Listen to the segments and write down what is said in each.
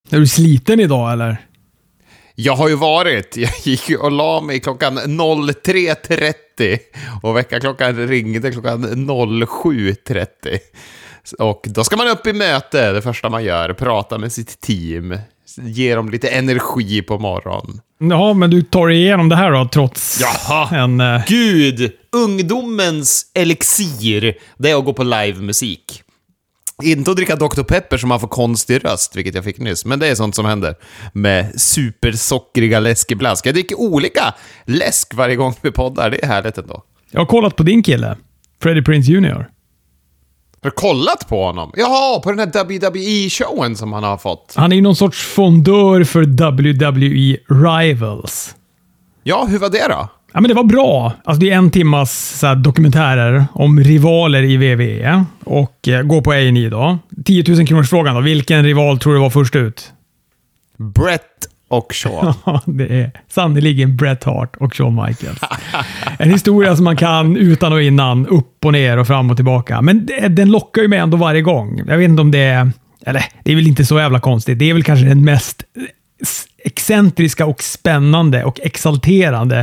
Är du sliten idag eller? Jag har ju varit. Jag gick och la mig klockan 03.30 och väckarklockan ringde klockan 07.30. Och då ska man upp i möte, det första man gör, prata med sitt team, ge dem lite energi på morgonen. Ja, men du tar igenom det här då, trots en... Gud, ungdomens elixir, det är att gå på livemusik. Inte att dricka Dr. Pepper som man får konstig röst, vilket jag fick nyss. Men det är sånt som händer med supersockriga läskeblask. Jag dricker olika läsk varje gång vi poddar. Det är härligt ändå. Jag har kollat på din kille, Freddie Prinze Jr. Har du kollat på honom? Jaha, på den här WWE-showen som han har fått. Han är ju någon sorts fondör för WWE Rivals. Ja, hur var det då? Ja, men det var bra. Alltså det är 1 timmas så här, dokumentärer om rivaler i WWE. Och gå på A&E då. 10 000 kronors frågan då. Vilken rival tror du var först ut? Brett och Shawn. Ja, det är sannoliken Bret Hart och Shawn Michaels. En historia som man kan utan och innan, upp och ner och fram och tillbaka. Men den lockar ju mig ändå varje gång. Jag vet inte om det är... Eller, det är väl inte så jävla konstigt. Det är väl kanske den mest excentriska och spännande och exalterande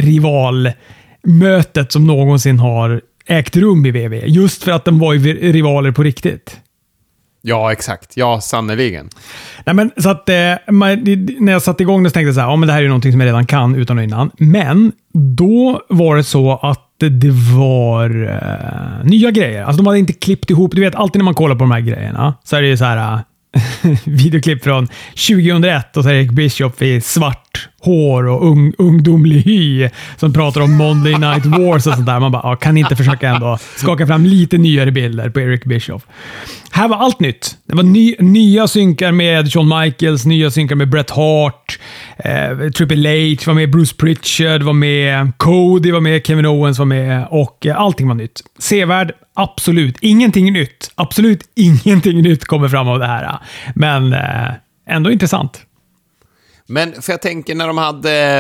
rivalmötet som någonsin har ägt rum i WWE. Just för att de var ju rivaler på riktigt. Ja, exakt. Ja, sannoliken. Nej, men så att när jag satte igång det så tänkte jag så här, ja men det här är ju någonting som jag redan kan utan och innan. Men då var det så att det var nya grejer. Alltså de hade inte klippt ihop. Du vet, alltid när man kollar på de här grejerna så är det ju så här videoklipp från 2001 och så är Eric Bischoff i svart hår och ungdomlig hy som pratar om Monday Night Wars och sånt där. Man bara, kan inte försöka ändå skaka fram lite nyare bilder på Eric Bischoff. Här var allt nytt. Det var nya synkar med Shawn Michaels, nya synkar med Bret Hart, Triple H var med, Bruce Pritchard var med, Cody var med, Kevin Owens var med och allting var nytt. Sevärd, absolut. Ingenting nytt. Absolut ingenting nytt kommer fram av det här. Men ändå intressant. Men för jag tänker när de hade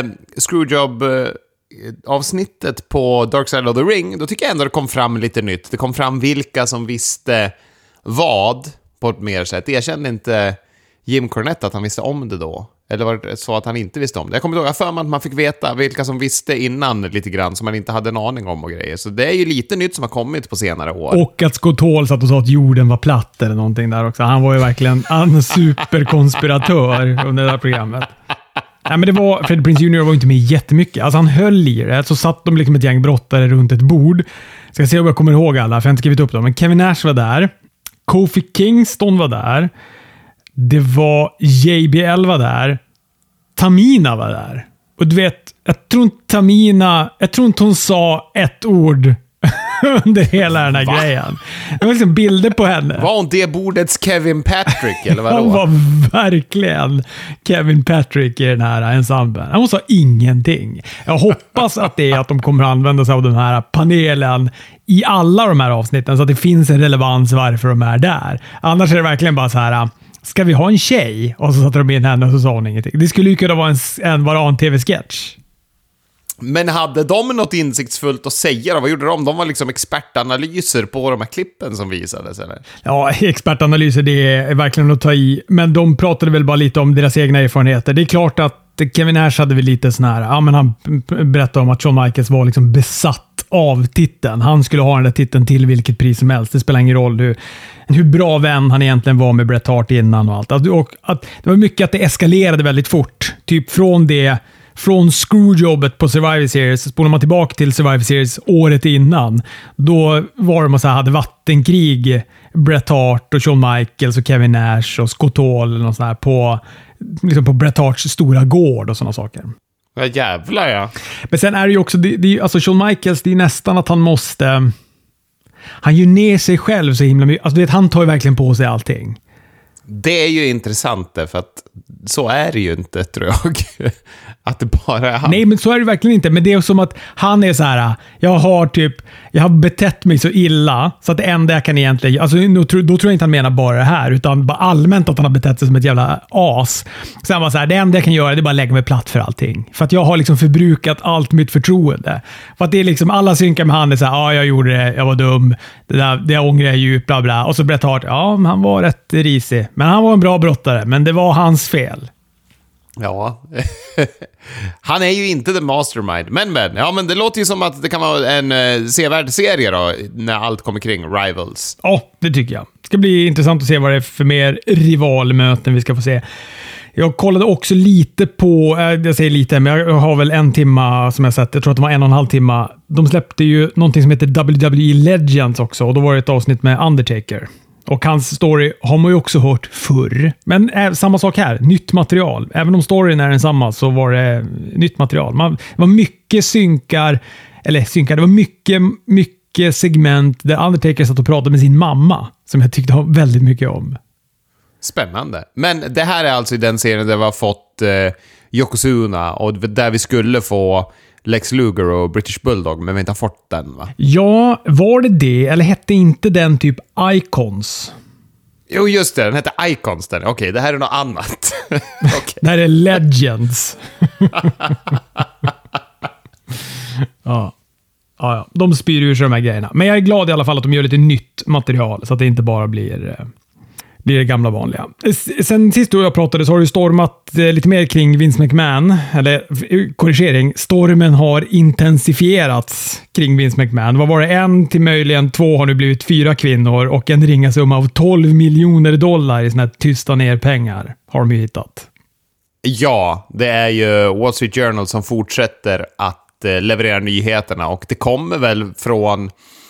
Screwjob-avsnittet på Dark Side of the Ring, då tycker jag ändå det kom fram lite nytt. Det kom fram vilka som visste vad på ett mer sätt. Erkände inte Jim Cornette att han visste om det då? Eller var det så att han inte visste om det? Jag kommer ihåg för mig att man fick veta vilka som visste innan lite grann som man inte hade en aning om och grejer. Så det är ju lite nytt som har kommit på senare år. Och att Scott Hall satt och sa att jorden var platt eller någonting där också. Han var ju verkligen en superkonspiratör under det här programmet. Nej, men det var, Freddie Prinze Jr. var inte med jättemycket. Alltså han höll i det. Så satt de liksom ett gäng brottare runt ett bord. Ska se om jag kommer ihåg alla, för jag har inte skrivit upp dem. Men Kevin Nash var där. Kofi Kingston var där. Det var JBL var där. Tamina var där. Och du vet, jag tror inte hon sa ett ord under hela den här grejen. Det var liksom bilder på henne. Var hon det bordets Kevin Patrick eller vadå? Hon var verkligen Kevin Patrick i den här ensemblen. Hon sa ingenting. Jag hoppas att det är att de kommer att använda sig av den här panelen i alla de här avsnitten så att det finns en relevans varför de är där. Annars är det verkligen bara så här: ska vi ha en tjej? Och så satte de in henne och så sa hon ingenting. Det skulle ju kunna vara en tv-sketch. Men hade de något insiktsfullt att säga då? Vad gjorde de? De var liksom expertanalyser på de här klippen som visades, eller? Ja, expertanalyser, det är verkligen att ta i. Men de pratade väl bara lite om deras egna erfarenheter. Det är klart att Kevin Nash hade väl lite sån här... Ja, men han berättade om att Shawn Michaels var liksom besatt av titeln. Han skulle ha den där titeln till vilket pris som helst. Det spelar ingen roll hur bra vän han egentligen var med Bret Hart innan och allt. Och att det var mycket att det eskalerade väldigt fort. Typ från screwjobbet på Survivor Series, spolar man tillbaka till Survivor Series året innan. Då var de och så hade vattenkrig, Bret Hart och Shawn Michaels och Kevin Nash och Scott Hall och så här på Bret Harts stora gård och sådana saker. Ja, jävlar ja. Men sen är det ju också, alltså Shawn Michaels, det är nästan att han måste... Han gör ner sig själv så himla mycket. Alltså han tar ju verkligen på sig allting. Det är ju intressant för att så är det ju inte, tror jag. Att det bara är han. Nej, men så är det verkligen inte. Men det är som att han är så här: jag har betett mig så illa så att det enda jag kan egentligen... Alltså, då tror jag inte han menar bara det här, utan bara allmänt att han har betett sig som ett jävla as. Så han var så här: det enda jag kan göra det är bara lägga mig platt för allting. För att jag har liksom förbrukat allt mitt förtroende. För att det är liksom, alla synkar med han är så här: jag gjorde det, jag var dum, det ångrar jag djupt, bla bla. Och så Bret Hart, han var rätt risig. Men han var en bra brottare, men det var hans fel. Ja. Han är ju inte the mastermind. Men det låter ju som att det kan vara en sevärd serie då, när allt kommer kring Rivals. Ja, det tycker jag. Det ska bli intressant att se vad det är för mer rivalmöten vi ska få se. Jag kollade också lite på, jag säger lite, men jag har väl en timma som jag sett. Jag tror att det var 1,5 timme. De släppte ju någonting som heter WWE Legends också, och då var det ett avsnitt med Undertaker. Och hans story har man ju också hört förr. Men samma sak här, nytt material. Även om storyn är densamma så var det nytt material. Det var mycket det var mycket segment där Undertaker satt och pratade med sin mamma, som jag tyckte väldigt mycket om. Spännande. Men det här är alltså i den serien där vi har fått Yokozuna, och där vi skulle få Lex Luger och British Bulldog, men vi inte har fått den, va? Ja, var det? Eller hette inte den typ Icons? Jo, just det. Den hette Icons. Okej, det här är något annat. Okay. Det här är Legends. Ja. De spyr ur sig de här grejerna. Men jag är glad i alla fall att de gör lite nytt material, så att det inte bara blir det gamla vanliga. Sen sist då jag pratade så har det stormat lite mer kring Vince McMahon. Eller korrigering, stormen har intensifierats kring Vince McMahon. Vad var det? 1 till möjligen 2 har nu blivit 4 kvinnor, och en ringasumma av $12 miljoner i såna här tysta ner pengar har de ju hittat. Ja, det är ju Wall Street Journal som fortsätter att leverera nyheterna, och det kommer väl från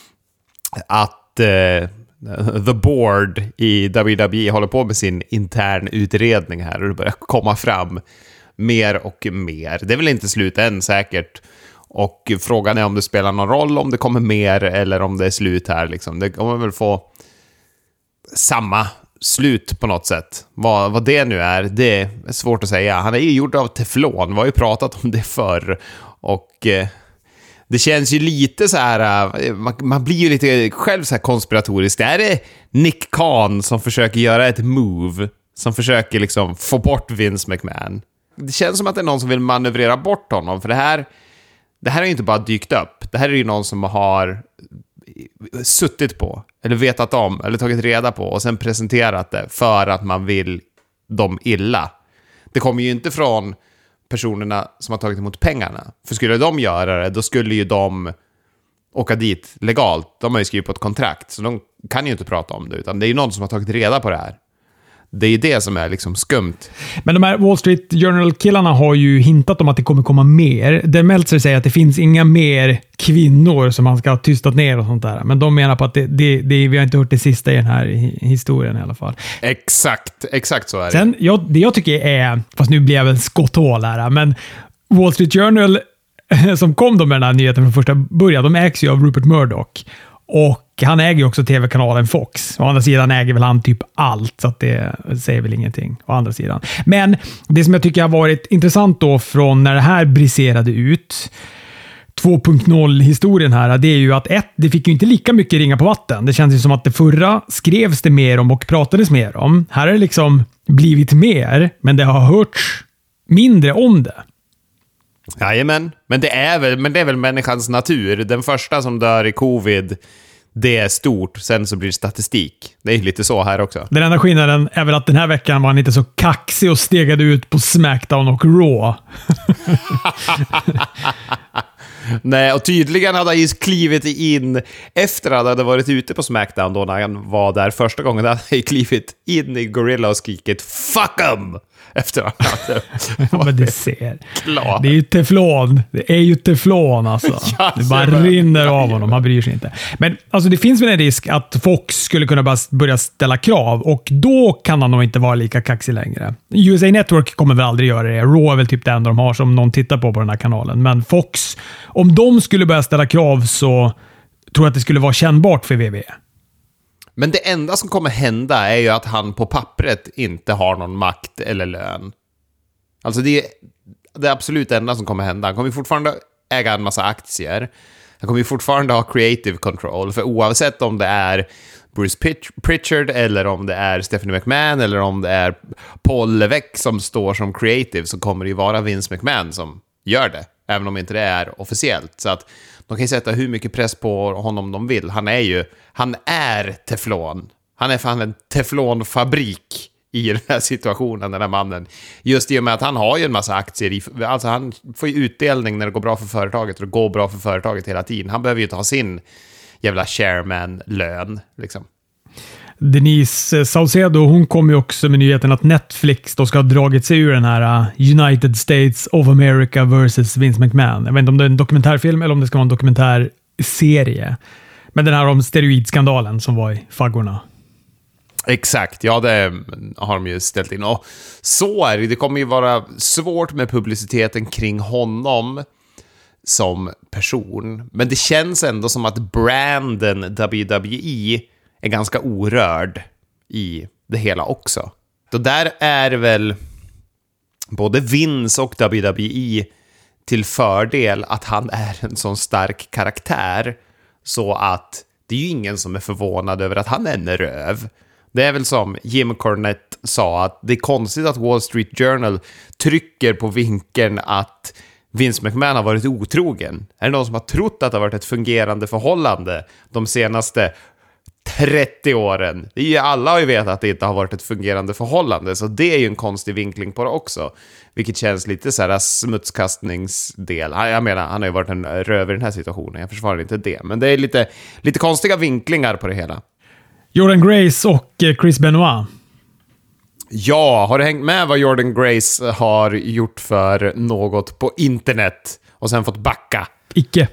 att The Board i WWE håller på med sin intern utredning här, och det börjar komma fram mer och mer. Det är väl inte slut än säkert, och frågan är om det spelar någon roll om det kommer mer eller om det är slut här liksom. Det kommer väl få samma slut på något sätt. Vad det nu är, det är svårt att säga. Han är ju gjord av teflon, vi har ju pratat om det förr, och det känns ju lite så här, man blir ju lite själv så här konspiratorisk. Det är Nick Khan som försöker göra ett move, som försöker liksom få bort Vince McMahon. Det känns som att det är någon som vill manövrera bort honom, för det här har ju inte bara dykt upp. Det här är ju någon som har suttit på, eller vetat om, eller tagit reda på och sen presenterat det för att man vill dem illa. Det kommer ju inte från personerna som har tagit emot pengarna. För skulle de göra det, då skulle ju de åka dit legalt. De har ju skrivit på ett kontrakt, så de kan ju inte prata om det, utan det är ju någon som har tagit reda på det här. Det är ju det som är liksom skumt. Men de här Wall Street Journal-killarna har ju hintat om att det kommer komma mer. Det Meltzer säger att det finns inga mer kvinnor som man ska ha tystat ner och sånt där. Men de menar på att vi har inte hört det sista i den här historien i alla fall. Exakt så är det. Sen, det jag tycker är, fast nu blir jag väl skotthål här, men Wall Street Journal som kom då med den här nyheten från första början, de ägs ju av Rupert Murdoch. Och han äger ju också tv-kanalen Fox. Å andra sidan äger väl han typ allt, så att det säger väl ingenting å andra sidan. Men det som jag tycker har varit intressant då från när det här briserade ut, 2.0-historien här, det är ju att det fick ju inte lika mycket ringa på vatten. Det känns ju som att det förra skrevs det mer om och pratades mer om. Här har det liksom blivit mer, men det har hörts mindre om det. Jajamän, men det är väl människans natur. Den första som dör i covid, det är stort, sen så blir det statistik. Det är lite så här också. Den enda skillnaden är väl att den här veckan var han inte så kaxig och stegade ut på SmackDown och Raw. Nej, och tydligen hade han ju klivit in efter att han hade varit ute på SmackDown då när han var där första gången. Hade han klivit in i Gorilla och skrikit "Fuck 'em!" efter att han hade men det ser. Klar. Det är ju teflon. Det är ju teflon alltså. Ja, det bara rinner av honom. Han bryr sig inte. Men alltså, det finns väl en risk att Fox skulle kunna börja ställa krav, och då kan han nog inte vara lika kaxig längre. USA Network kommer väl aldrig göra det. Raw är väl typ det enda de har som någon tittar på den här kanalen. Men Fox, om de skulle börja ställa krav, så tror jag att det skulle vara kännbart för WWE. Men det enda som kommer hända är ju att han på pappret inte har någon makt eller lön. Alltså det är det absolut enda som kommer hända. Han kommer fortfarande äga en massa aktier. Han kommer fortfarande ha creative control. För oavsett om det är Bruce Pritchard eller om det är Stephanie McMahon eller om det är Paul Levesque som står som creative, så kommer det ju vara Vince McMahon som gör det. Även om inte det är officiellt. Så att de kan ju sätta hur mycket press på honom de vill. Han är teflon. Han är fan en teflonfabrik i den här situationen, den här mannen. Just i och med att han har ju en massa aktier. Alltså han får ju utdelning när det går bra för företaget, och det går bra för företaget hela tiden. Han behöver ju ta sin jävla chairman-lön, liksom. Denise Saucedo, hon kom ju också med nyheten att Netflix då ska ha dragit sig ur den här United States of America vs. Vince McMahon. Jag vet inte om det är en dokumentärfilm eller om det ska vara en dokumentärserie. Men den här om steroidskandalen som var i faggorna. Exakt, ja, det har de ju ställt in. Och så är det. Det kommer ju vara svårt med publiciteten kring honom som person. Men det känns ändå som att branden WWE är ganska orörd i det hela också. Då där är väl både Vince och WWE till fördel att han är en sån stark karaktär, så att det är ju ingen som är förvånad över att han är en röv. Det är väl som Jim Cornette sa, att det är konstigt att Wall Street Journal trycker på vinkeln att Vince McMahon har varit otrogen. Är det någon som har trott att det har varit ett fungerande förhållande de senaste 30 åren? Det är ju, alla har ju vetat att det inte har varit ett fungerande förhållande, så det är ju en konstig vinkling på det också. Vilket känns lite så här smutskastningsdel. Jag menar, han har ju varit en röv i den här situationen. Jag försvarar inte det, men det är lite konstiga vinklingar på det hela. Jordan Grace och Chris Benoit. Ja, har du hängt med vad Jordan Grace har gjort för något på internet och sen fått backa? Icke.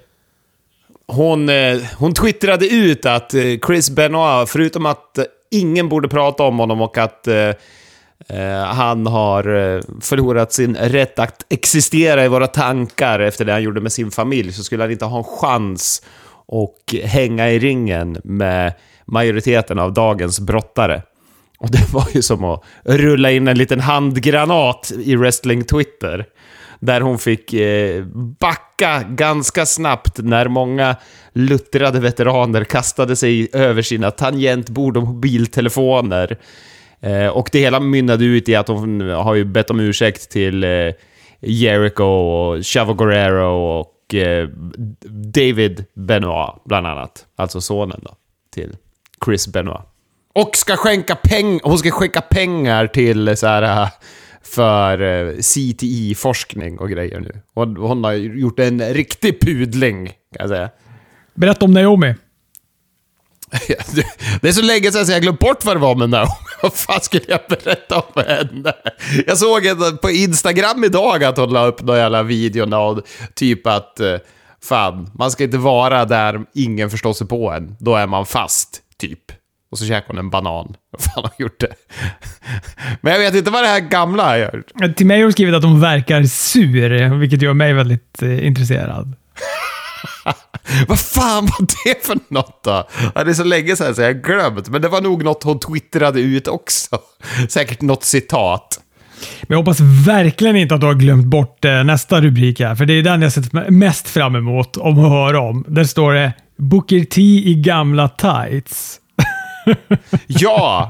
Hon twittrade ut att Chris Benoit, förutom att ingen borde prata om honom och att han har förlorat sin rätt att existera i våra tankar efter det han gjorde med sin familj, så skulle han inte ha en chans att hänga i ringen med majoriteten av dagens brottare. Och det var ju som att rulla in en liten handgranat i wrestling-Twitter, där hon fick backa ganska snabbt när många luttrade veteraner kastade sig över sina tangentbord och mobiltelefoner. Och det hela mynnade ut i att hon har ju bett om ursäkt till Jericho och Chavo Guerrero och David Benoit bland annat. Alltså sonen då, till Chris Benoit. Och hon ska skänka pengar till så här, för CTI-forskning och grejer nu. Och hon har gjort en riktig pudling, kan jag säga. Berätta om Naomi. Det är så länge sedan så jag glömt bort vad det var med Naomi. Vad fan skulle jag berätta om henne? Jag såg på Instagram idag att hon la upp några jävla videorna och typ att fan, man ska inte vara där ingen förstår sig på en. Då är man fast, typ. Och så käkar hon en banan. Vad fan har gjort det? Men jag vet inte vad det här gamla gör. Till mig har hon skrivit att hon verkar sur, vilket gör mig väldigt intresserad. Vad fan var det för något då? Ja, det är så länge sedan så jag har glömt. Men det var nog något hon twittrade ut också. Säkert något citat. Men jag hoppas verkligen inte att du har glömt bort nästa rubrik här. För det är den jag sett mest fram emot om att höra om. Där står det Booker T i gamla tights. Ja!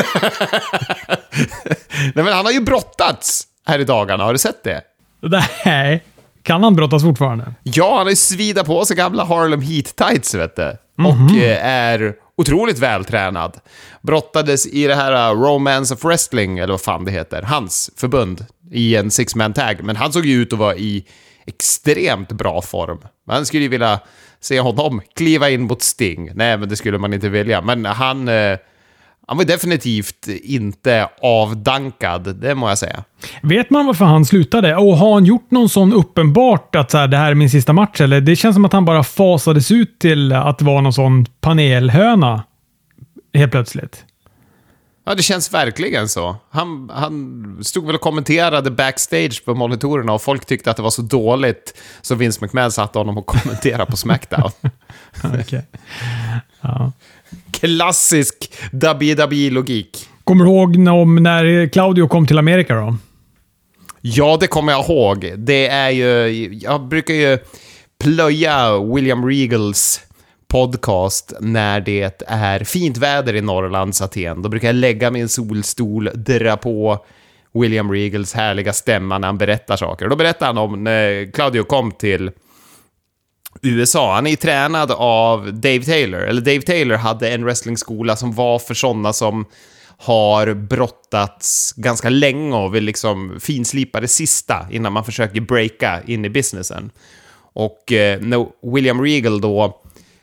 Nej, men han har ju brottats här i dagarna. Har du sett det? Nej. Kan han brottas fortfarande? Ja, han har ju svida på sig gamla Harlem Heat tights, vet du. Och är otroligt vältränad. Brottades i det här Romance of Wrestling, eller vad fan det heter, hans förbund, i en six-man tag. Men han såg ju ut att vara i extremt bra form. Man skulle ju vilja se honom kliva in mot Sting. Nej, men det skulle man inte vilja. Men han var definitivt inte avdankad, det må jag säga. Vet man varför han slutade? Och har han gjort någon sån uppenbart att så här, det här är min sista match? Eller det känns som att han bara fasades ut till att vara någon sån panelhöna helt plötsligt. Ja, det känns verkligen så. Han stod väl och kommenterade backstage på monitorerna och folk tyckte att det var så dåligt så Vince McMahon satte honom och kommenterade på SmackDown. Okay. Ja. Klassisk WWE-logik. Kommer du ihåg när Claudio kom till Amerika då? Ja, det kommer jag ihåg. Det är ju... Jag brukar ju plöja William Regals podcast när det är fint väder i Norrlands Aten. Då brukar jag lägga min solstol, dra på William Regals härliga stämma när han berättar saker. Och då berättar han om när Claudio kom till USA. Han är tränad av Dave Taylor. Eller Dave Taylor hade en wrestlingskola som var för sådana som har brottats ganska länge och vill liksom finslipa det sista innan man försöker breaka in i businessen. Och när William Regal då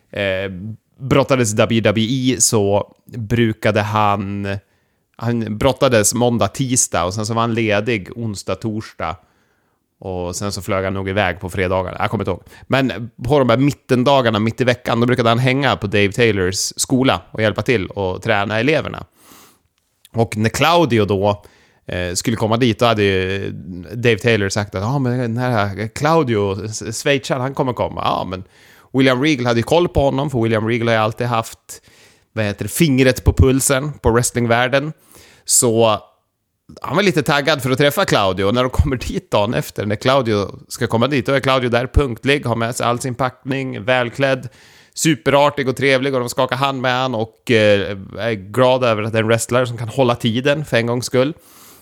brottades WWE så brukade han brottades måndag, tisdag och sen så var han ledig onsdag, torsdag. Och sen så flög han nog iväg på fredagar. Jag kommer inte ihåg. Men på de här mittendagarna, mitt i veckan, då brukade han hänga på Dave Taylors skola och hjälpa till och träna eleverna. Och när Claudio då skulle komma dit, då hade ju Dave Taylor sagt att men den här Claudio, schweizaren, han kommer komma. Ja, men William Regal hade ju koll på honom, för William Regal har ju alltid haft fingret på pulsen på wrestlingvärlden. Så han var lite taggad för att träffa Claudio. Och när de kommer dit dagen efter, när Claudio ska komma dit, då är Claudio där punktlig, har med sig all sin packning, välklädd, superartig och trevlig, och de skakar hand med han och är glada över att det är en wrestler som kan hålla tiden för en gångs skull.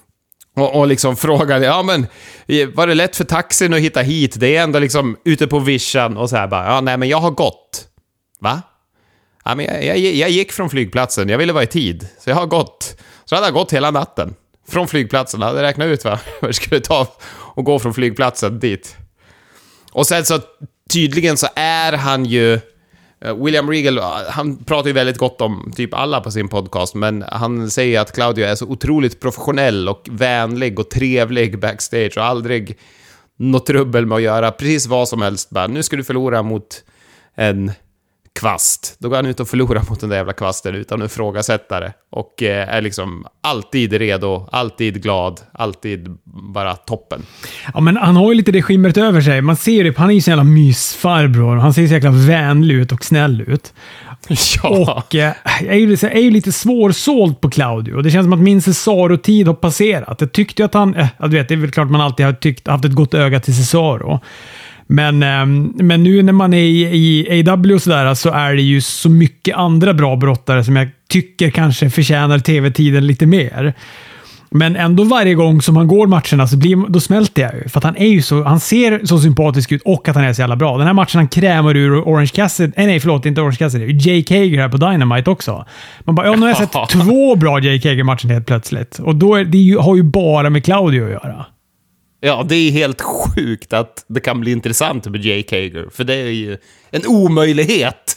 Och liksom frågar, men var det lätt för taxin att hitta hit? Det är ändå liksom ute på vischan och så här bara, nej men jag har gått. Va? Ja, men jag gick från flygplatsen, jag ville vara i tid, så jag har gått. Så hade jag gått hela natten från flygplatsen, jag hade räknat ut vad det skulle ta och gå från flygplatsen dit. Och sen så tydligen så är han ju William Regal, han pratar ju väldigt gott om typ alla på sin podcast, men han säger att Claudio är så otroligt professionell och vänlig och trevlig backstage och aldrig något trubbel med att göra precis vad som helst. Bara, nu ska du förlora mot en kvast. Då går han ut och förlorar mot den där jävla kvasten utan att ifrågasätta det. Och är liksom alltid redo, alltid glad, alltid bara toppen. Ja, men han har ju lite det skimret över sig. Man ser det, han är ju så jävla mysfarbror. Han ser så jäkla vänlig ut och snäll ut. Ja. Och jag är ju lite svårsåld på Claudio. Det känns som att min Cesaro-tid har passerat. Jag tyckte att han, jag vet, det är väl klart man alltid har haft ett gott öga till Cesaro. Men nu när man är i AW och sådär, så är det ju så mycket andra bra brottare som jag tycker kanske förtjänar tv-tiden lite mer. Men ändå varje gång som han går matcherna så då smälter jag ju. För att han ser så sympatisk ut och att han är så jävla bra. Den här matchen han krämar ur Orange Cassidy. Inte Orange Cassidy. Jake Hager här på Dynamite också. Man bara, nu har jag sett 2 bra Jake Hager-matcher helt plötsligt. Och då har ju bara med Claudio att göra. Ja, det är helt sjukt att det kan bli intressant med Jake Hager. För det är ju en omöjlighet.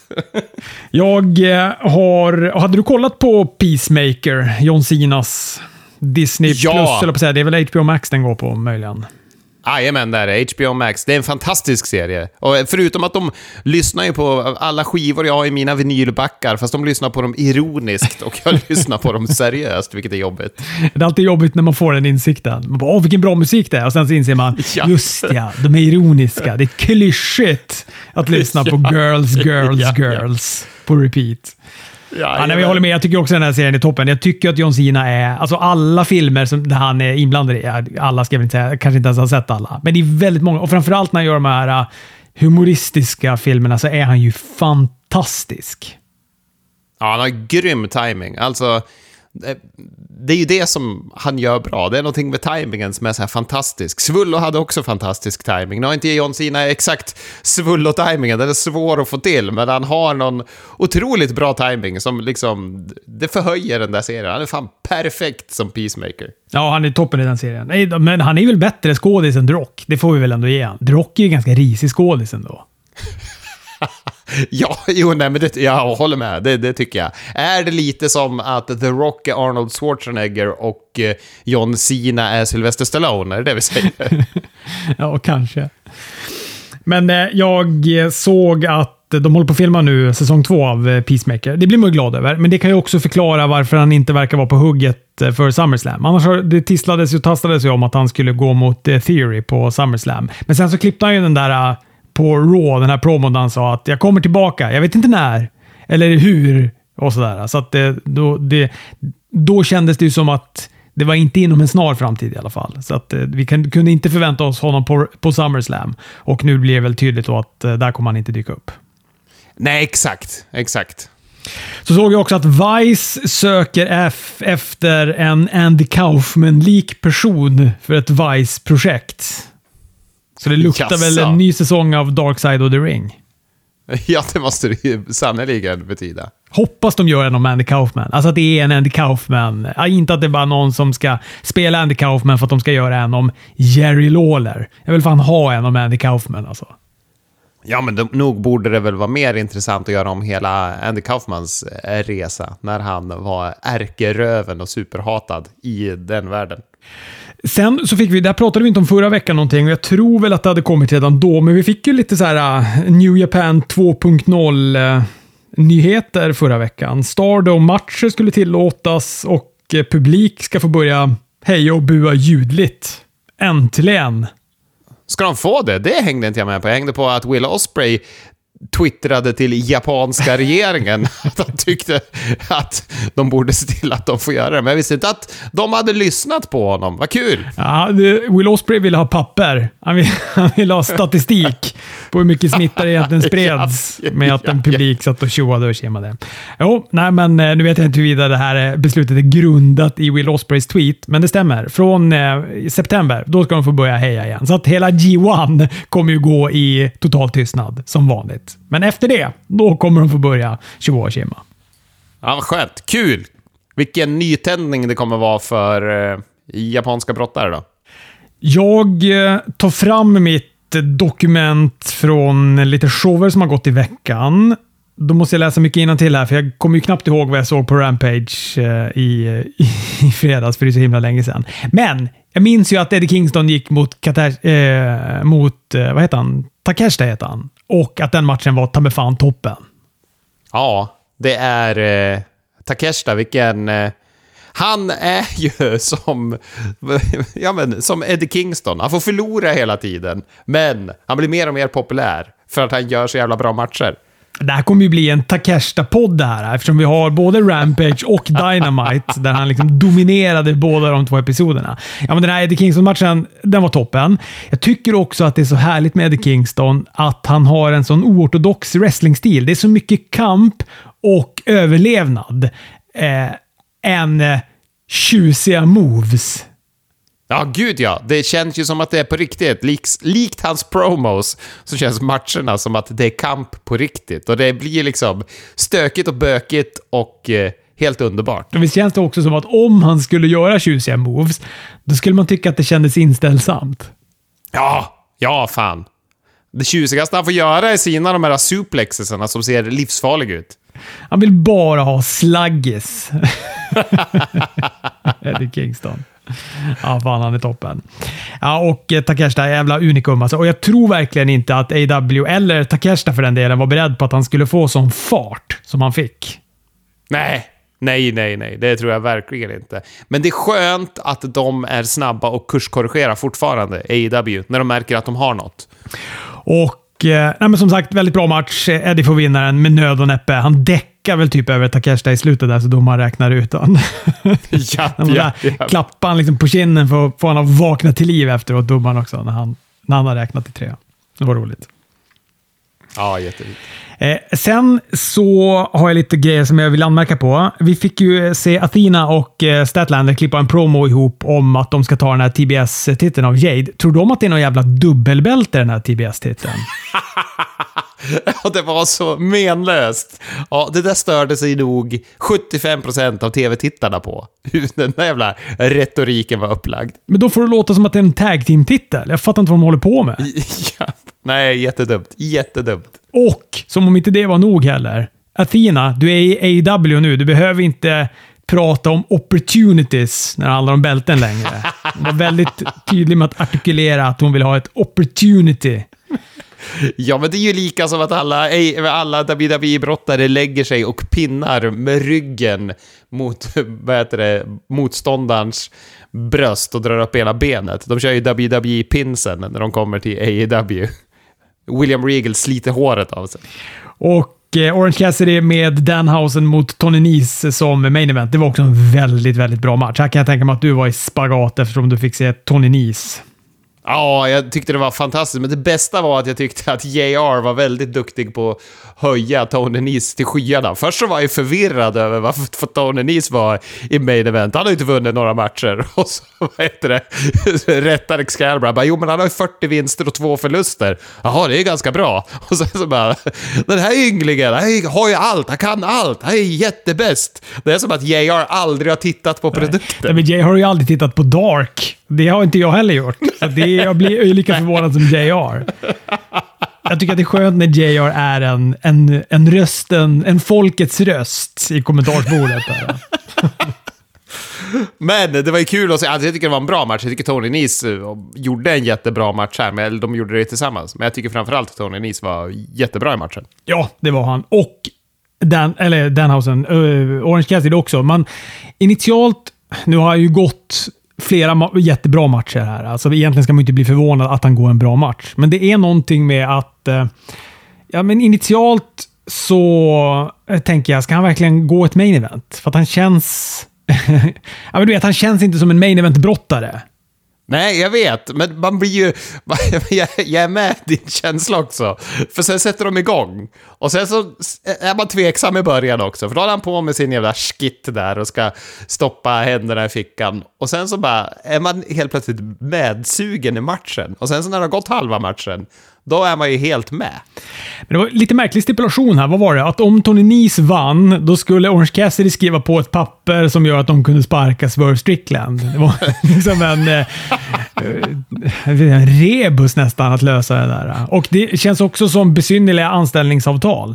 Hade du kollat på Peacemaker, John Cenas Disney Plus, eller på att säga, det är väl HBO Max den går på möjligen. Jajamän, där är HBO Max. Det är en fantastisk serie. Och förutom att de lyssnar ju på alla skivor jag har i mina vinylbackar, fast de lyssnar på dem ironiskt och jag lyssnar på dem seriöst, vilket är jobbigt. Det är alltid jobbigt när man får den insikten. Man bara, vilken bra musik det är. Och sen så inser man, just de är ironiska. Det är klyschigt att lyssna på girls på repeat. Jag håller med. Jag tycker också den här serien är toppen. Jag tycker att John Cena är... Alltså alla filmer där han är inblandad i, alla ska jag inte säga, kanske inte ens ha sett alla. Men det är väldigt många. Och framförallt när han gör de här humoristiska filmerna så är han ju fantastisk. Ja, han har grym timing. Alltså, det är ju det som han gör bra. Det är någonting med timingen som är så här fantastisk. Svullo hade också fantastisk timing. Nu har inte John Cena exakt Svullo-timingen. Den är svår att få till, men han har någon otroligt bra timing som liksom, det förhöjer den där serien. Han är fan perfekt som Peacemaker. Ja, han är toppen i den serien. Nej, men han är väl bättre skådis än The Rock. Det får vi väl ändå ge han. The Rock är ju ganska risig skådis ändå. Jag håller med, det tycker jag. Är det lite som att The Rock är Arnold Schwarzenegger och John Cena är Sylvester Stallone? Är det det vi säger? Ja, kanske. Men jag såg att de håller på att filma nu säsong 2 av Peacemaker. Det blir man glad över, men det kan ju också förklara varför han inte verkar vara på hugget för SummerSlam. Annars det tastades ju om att han skulle gå mot Theory på SummerSlam. Men sen så klippte han ju den där på Raw, den här promon där han sa att jag kommer tillbaka, jag vet inte när eller hur och sådär. Så att då kändes det ju som att det var inte inom en snar framtid i alla fall. Så att vi kunde inte förvänta oss honom på SummerSlam. Och nu blir det väl tydligt då att där kommer han inte dyka upp. Nej, exakt. Så såg jag också att Vice söker efter en Andy Kaufman-lik person för ett Vice-projekt. Så det luktar väl en ny säsong av Dark Side of the Ring. Ja, det måste det ju sannoliken betyda. Hoppas de gör en om Andy Kaufman. Alltså att det är en Andy Kaufman. Inte att det är bara någon som ska spela Andy Kaufman för att de ska göra en om Jerry Lawler. Jag vill fan ha en om Andy Kaufman alltså. Ja, men nog borde det väl vara mer intressant att göra om hela Andy Kaufmans resa när han var ärkeröven och superhatad i den världen. Sen så fick vi, där pratade vi inte om förra veckan någonting och jag tror väl att det hade kommit redan då, men vi fick ju lite så här New Japan 2.0 nyheter förra veckan. Stardom-matcher skulle tillåtas och publik ska få börja heja och bua ljudligt. Äntligen! Ska de få det? Det hängde inte jag med på. Jag hängde på att Will Ospreay twittrade till japanska regeringen att de tyckte att de borde se till att de får göra det. Men jag visste inte att de hade lyssnat på honom. Vad kul! Ja, Will Ospreay ville ha papper. Han vill ha statistik på hur mycket smittar egentligen spreds med att en publik satt och tjoade och kemade. Jo, nej, men nu vet jag inte huruvida det här beslutet är grundat i Will Ospreays tweet, men det stämmer. Från september, då ska de få börja heja igen. Så att hela G1 kommer ju gå i total tystnad, som vanligt. Men efter det, då kommer de få börja tjoa och kema. Ja, vad skönt. Kul! Vilken nytändning det kommer vara för japanska brottare då. Jag tar fram mitt dokument från lite shower som har gått i veckan. Då måste jag läsa mycket innantill här, för jag kommer ju knappt ihåg vad jag såg på Rampage i fredags, för det är så himla länge sedan. Men jag minns ju att Eddie Kingston gick mot vad heter han? Takeshita heter han. Och att den matchen var ta med fan toppen. Ja, det är Takeshita, vilken... han är ju som Eddie Kingston. Han får förlora hela tiden, men han blir mer och mer populär för att han gör så jävla bra matcher. Det här kommer ju bli en Takeshita-podd det här, eftersom vi har både Rampage och Dynamite där han liksom dominerade båda de 2 episoderna. Ja, men den här Eddie Kingston-matchen, den var toppen. Jag tycker också att det är så härligt med Eddie Kingston att han har en sån oortodox wrestlingstil. Det är så mycket kamp och överlevnad än tjusiga moves. Ja, gud ja. Det känns ju som att det är på riktigt. Likt hans promos så känns matcherna som att det är kamp på riktigt. Och det blir liksom stökigt och bökigt och helt underbart. Och visst känns det också som att om han skulle göra tjusiga moves, då skulle man tycka att det kändes inställsamt. Ja, fan. Det tjusigaste han får göra är sina de här suplexesarna som ser livsfarliga ut. Han vill bara ha slagges. Eddie Kingston. Ja, fan, han är toppen. Ja, och Takeshita är jävla unikum alltså. Och jag tror verkligen inte att AW eller Takeshita för den delen var beredd på att han skulle få sån fart som han fick. Nej. Det tror jag verkligen inte. Men det är skönt att de är snabba och kurskorrigerar fortfarande AEW när de märker att de har något. Och nej, men som sagt, väldigt bra match. Eddie får vinnaren med nöd och näppe. Han däckar väl typ över Takeshita i slutet där, så domaren räknar ut han. Ja. Klappar han liksom på kinden för att få honom att vakna till liv efteråt, domaren också, när han har räknat till 3. Det var roligt. Ja, jätteroligt. Sen så har jag lite grejer som jag vill anmärka på. Vi fick ju se Athena och Statlander klippa en promo ihop om att de ska ta den här TBS-titeln av Jade. Tror de att det är någon jävla dubbelbälte den här TBS-titeln? Ja, det var så menlöst. Ja, det där störde sig nog 75% av tv-tittarna på. Hur den där jävla retoriken var upplagd. Men då får det låta som att det är en tag team-titel. Jag fattar inte vad de håller på med. Ja, nej, jättedumt. Och, som om inte det var nog heller. Athena, du är i AEW nu. Du behöver inte prata om opportunities när det handlar om bälten längre. Hon var väldigt tydlig med att artikulera att hon vill ha ett opportunity. Ja, men det är ju lika som att alla WWE-brottare lägger sig och pinnar med ryggen mot motståndarens bröst och drar upp hela benet. De kör ju WWE-pinsen när de kommer till AEW. William Regal sliter håret av sig. Och Orange Cassidy med Danhausen mot Tony Nese som main event. Det var också en väldigt, väldigt bra match. Här kan jag tänka mig att du var i spagat eftersom du fick se Tony Nese. Ja, jag tyckte det var fantastiskt. Men det bästa var att jag tyckte att JR var väldigt duktig på att höja Tony Nese till skyarna. Först så var jag förvirrad över varför Tony Nese var i main event. Han har ju inte vunnit några matcher. Och så, rättade Excalibur. Bara, jo, men han har ju 40 vinster och 2 förluster. Jaha, det är ganska bra. Och sen så bara, den här ynglingen, han har ju allt. Han kan allt. Han är jättebäst. Det är som att JR aldrig har tittat på produkten. Men JR har ju aldrig tittat på Dark. Det har inte jag heller gjort. Jag blir ju lika förvånad som JR. Jag tycker att det är skönt när JR är en röst, en folkets röst i kommentarsbordet. Men det var ju kul att se. Alltså, jag tycker det var en bra match. Jag tycker Tony Nese gjorde en jättebra match här. Men de gjorde det tillsammans. Men jag tycker framförallt att Tony Nese var jättebra i matchen. Ja, det var han. Och Danhausen, Orange Cassidy också. Men initialt, nu har ju gått flera jättebra matcher här. Alltså egentligen ska man inte bli förvånad att han går en bra match. Men det är någonting med att men initialt så tänker jag, ska han verkligen gå ett main event? För att han känns men du vet, han känns inte som en main event-brottare. Nej, jag vet, men man blir ju... jag är med din känsla också. För sen sätter de igång. Och sen så är man tveksam i början också. För då har han på med sin jävla skit där och ska stoppa händerna i fickan. Och sen så bara är man helt plötsligt medsugen i matchen. Och sen så när det har gått halva matchen, då är man ju helt med. Men det var lite märklig stipulation här. Vad var det? Att om Tony Nese vann, då skulle Orange Cassidy skriva på ett papper som gör att de kunde sparka Swerve Strickland. Det var liksom en rebus nästan att lösa det där. Och det känns också som besynnerliga anställningsavtal.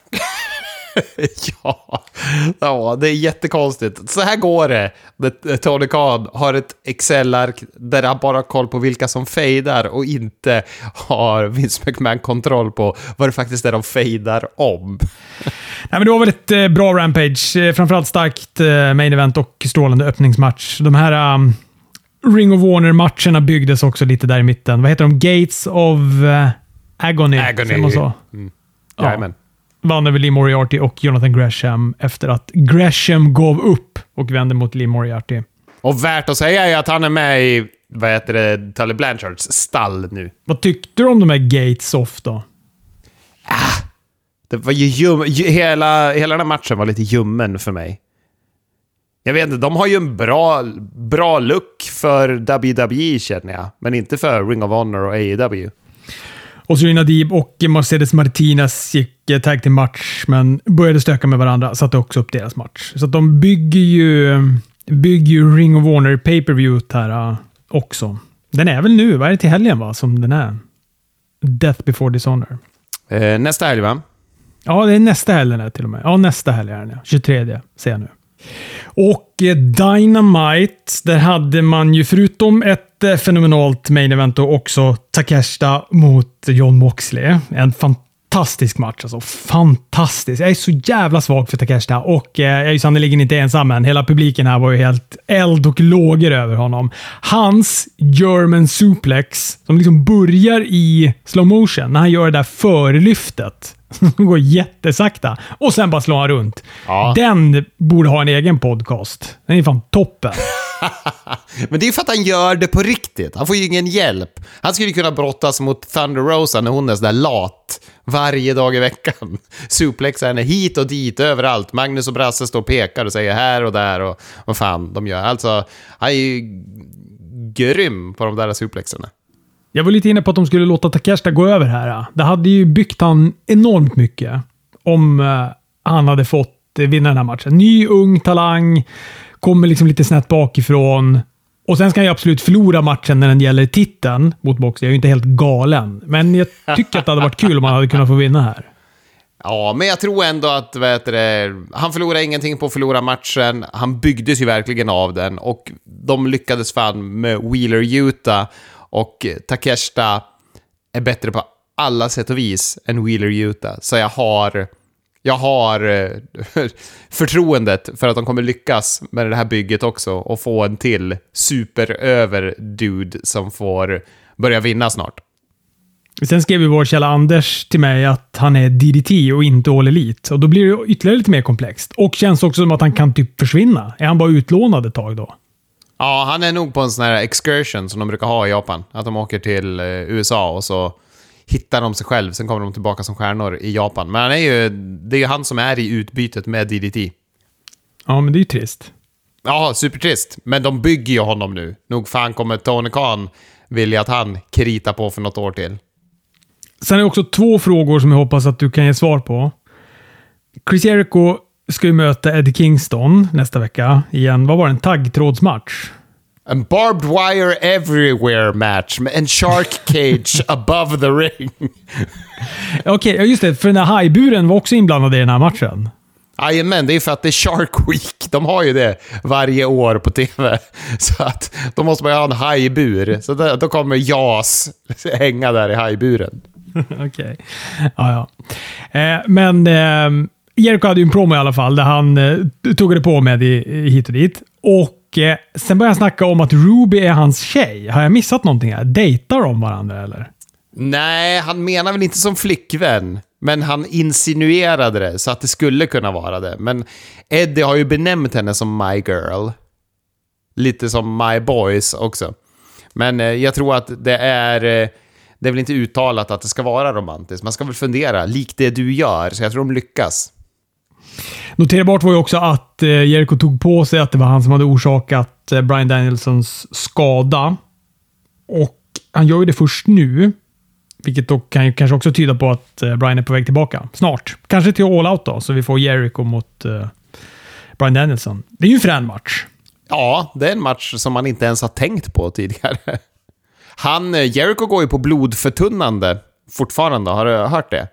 Ja, det är jättekonstigt. Så här går det. Tony Khan har ett Excel-ark där han bara har koll på vilka som fejdar och inte har Vince McMahon-kontroll på vad det faktiskt är de fejdar om. Nej, men det var väl ett bra Rampage. Framförallt starkt main event och strålande öppningsmatch. De här Ring of Honor-matcherna byggdes också lite där i mitten. Vad heter de? Gates of Agony. Agony. Så. Jajamän. Vann över Lee Moriarty och Jonathan Gresham efter att Gresham gav upp och vände mot Lee Moriarty. Och värt att säga är att han är med i, Tully Blanchards stall nu. Vad tyckte du om de här Gates off då? Det var ju hela den här matchen var lite ljummen för mig. Jag vet inte, de har ju en bra look för WWE känner jag. Men inte för Ring of Honor och AEW. Osirina Nadib och Mercedes Martinez gick tag till match, men började stöka med varandra, satte också upp deras match. Så att de bygger ju Ring of Honor pay-per-view här också. Den är väl nu, vad är det till helgen va, som den är? Death Before Dishonor. Nästa helg va? Ja, det är nästa helgen till och med. Ja, nästa helg är den, 23 ser jag nu. Och Dynamite, där hade man ju förutom ett fenomenalt main event och också Takeshita mot Jon Moxley. En fantastisk match, alltså. Fantastisk. Jag är så jävla svag för Takeshita och jag är ju sannoliken inte ensam, men hela publiken här var ju helt eld och lågor över honom. Hans German suplex, som liksom börjar i slow motion när han gör det där förlyftet. Det går jättesakta. Och sen bara slår han runt. Ja. Den borde ha en egen podcast. Den är fan toppen. Men det är ju för att han gör det på riktigt. Han får ju ingen hjälp. Han skulle kunna brottas mot Thunder Rosa när hon är sådär lat varje dag i veckan. Suplexar henne hit och dit, överallt. Magnus och Brasse står och pekar och säger här och där och vad fan de gör. Alltså, han är ju grym på de där suplexarna. Jag var lite inne på att de skulle låta Takeshita gå över här. Det hade ju byggt han enormt mycket om han hade fått vinna den här matchen. Ny, ung talang, kommer liksom lite snett bakifrån. Och sen ska han ju absolut förlora matchen när den gäller titeln mot Moxley. Jag är ju inte helt galen. Men jag tycker att det hade varit kul om han hade kunnat få vinna här. Ja, men jag tror ändå att han förlorade ingenting på att förlora matchen. Han byggdes ju verkligen av den. Och de lyckades fan med Wheeler Yuta. Och Takeshita är bättre på alla sätt och vis än Wheeler Yuta. Så jag har förtroendet för att de kommer lyckas med det här bygget också. Och få en till superöver-dude som får börja vinna snart. Sen skrev ju vår källa Anders till mig att han är DDT och inte All Elite. Och då blir det ytterligare lite mer komplext. Och känns också som att han kan typ försvinna. Är han bara utlånad ett tag då? Ja, han är nog på en sån här excursion som de brukar ha i Japan. Att de åker till USA och så hittar de sig själv. Sen kommer de tillbaka som stjärnor i Japan. Men det är ju han som är i utbytet med DDT. Ja, men det är ju trist. Ja, supertrist. Men de bygger ju honom nu. Nog fan kommer Tony Khan vilja att han kritar på för något år till. Sen är det också 2 frågor som jag hoppas att du kan ge svar på. Chris Jericho ska ju möta Eddie Kingston nästa vecka igen. Vad var det? En taggtrådsmatch? En barbed wire everywhere match med en shark cage above the ring. Okej, just det. För den här hajburen var också inblandad i den här matchen. Jajamän, det är för att det är Shark Week. De har ju det varje år på TV. Så att då måste man ju ha en hajbur. Så då kommer Jas hänga där i hajburen. Okej. Ja. Men Jericho hade ju en promo i alla fall där han tog det på med hit och dit. Och sen började jag snacka om att Ruby är hans tjej. Har jag missat någonting här? Dejtar de varandra eller? Nej, han menar väl inte som flickvän. Men han insinuerade det så att det skulle kunna vara det. Men Eddie har ju benämnt henne som My Girl. Lite som My Boys också. Men jag tror att det är väl inte uttalat att det ska vara romantiskt. Man ska väl fundera, likt det du gör. Så jag tror de lyckas. Noterbart var ju också att Jericho tog på sig att det var han som hade orsakat Bryan Danielsons skada. Och han gör ju det först nu. Vilket då kan ju kanske också tyda på att Bryan är på väg tillbaka. Snart. Kanske till All Out då. Så vi får Jericho mot Bryan Danielson. Det är ju en frän match. Ja, det är en match som man inte ens har tänkt på tidigare. Jericho går ju på blodförtunnande fortfarande. Har du hört det?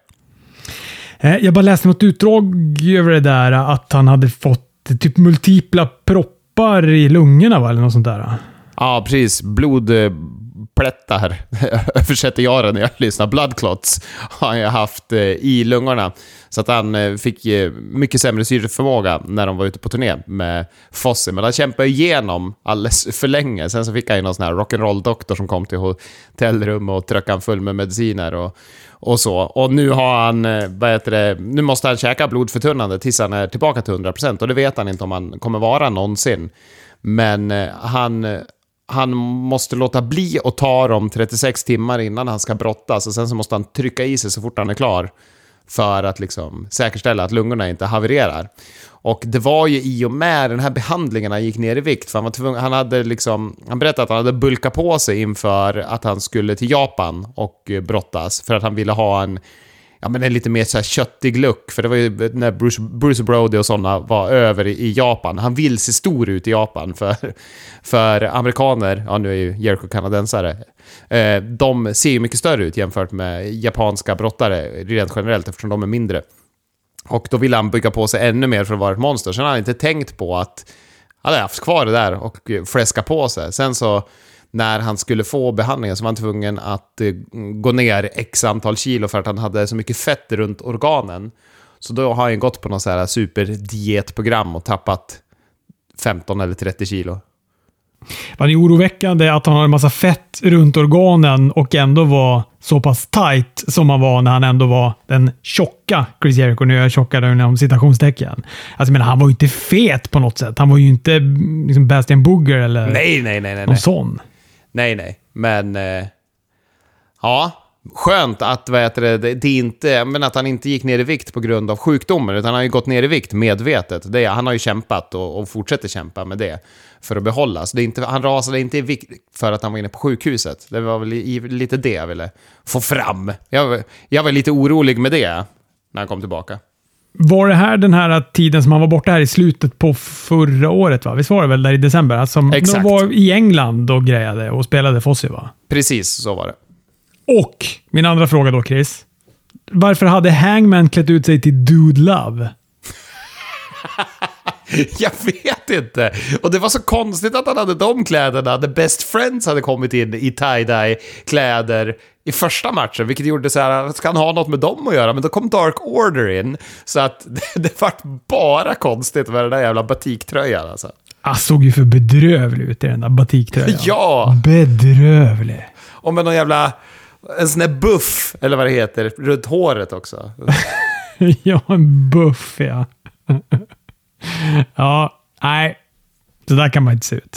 Jag bara läste något utdrag över det där. Att han hade fått typ multipla proppar i lungorna, va? Eller något sånt där. Ja, precis. Blodplättar översätter jag det när jag lyssnar. Blood clots har jag haft i lungorna. Så att han fick mycket sämre syreförmåga när de var ute på turné med Fossi. Men han kämpade igenom alldeles för länge. Sen så fick han ju någon sån här rock'n'roll-doktor som kom till hotellrum och tryckte han full med mediciner och så. Och nu har han, nu måste han käka blodförtunnande tills han är tillbaka till 100%. Och det vet han inte om han kommer vara någonsin. Men han måste låta bli att ta dem 36 timmar innan han ska brottas. Och sen så måste han trycka i sig så fort han är klar. För att liksom säkerställa att lungorna inte havererar. Och det var ju i och med den här behandlingen han gick ner i vikt. För han var tvungen, han berättade att han hade bulkat på sig inför att han skulle till Japan och brottas. För att han ville ha en lite mer så här köttig look. För det var ju när Bruce Brody och sådana var över i Japan. Han vill se stor ut i Japan. För amerikaner, ja nu är ju Jericho kanadensare. De ser ju mycket större ut jämfört med japanska brottare rent generellt eftersom de är mindre. Och då ville han bygga på sig ännu mer för att vara ett monster. Sen har han inte tänkt på att han hade haft kvar det där och fläska på sig. Sen så när han skulle få behandlingen så var han tvungen att gå ner x antal kilo för att han hade så mycket fett runt organen. Så då har han gått på någon så här superdietprogram och tappat 15 eller 30 kilo. Det är oroväckande att han har en massa fett runt organen och ändå var så pass tight som han var när han ändå var den tjocka Chris Jericho. Nu är jag tjockare inom citationstecken. Alltså, men han var ju inte fet på något sätt. Han var ju inte liksom Bastian Booger eller någon sån. Nej. Men ja, skönt att det inte, men att han inte gick ner i vikt på grund av sjukdomen, utan han har ju gått ner i vikt medvetet. Han har ju kämpat och fortsätter kämpa med det för att behållas. Han rasade inte i vikt för att han var inne på sjukhuset. Det var väl lite det jag ville få fram. Jag var lite orolig med det när han kom tillbaka. Var det här den här tiden som han var borta här i slutet på förra året, va? Visst var det väl där i december? Alltså, de var i England och grejade och spelade Fossi, va? Precis, så var det. Och min andra fråga då, Chris. Varför hade Hangman klätt ut sig till Dude Love? Jag vet inte. Och det var så konstigt att han hade de kläderna. The Best Friends hade kommit in i tie-dye-kläder i första matchen, vilket gjorde så här, ska han ha något med dem att göra? Men då kom Dark Order in, så att det var bara konstigt med den där jävla batiktröjan alltså. Han såg ju för bedrövlig ut i den där batiktröjan. Ja! Bedrövlig. Och med någon jävla, en sån där buff, eller vad det heter, runt håret också. Ja, en buff, ja. Ja, nej. Så där kan man inte se ut.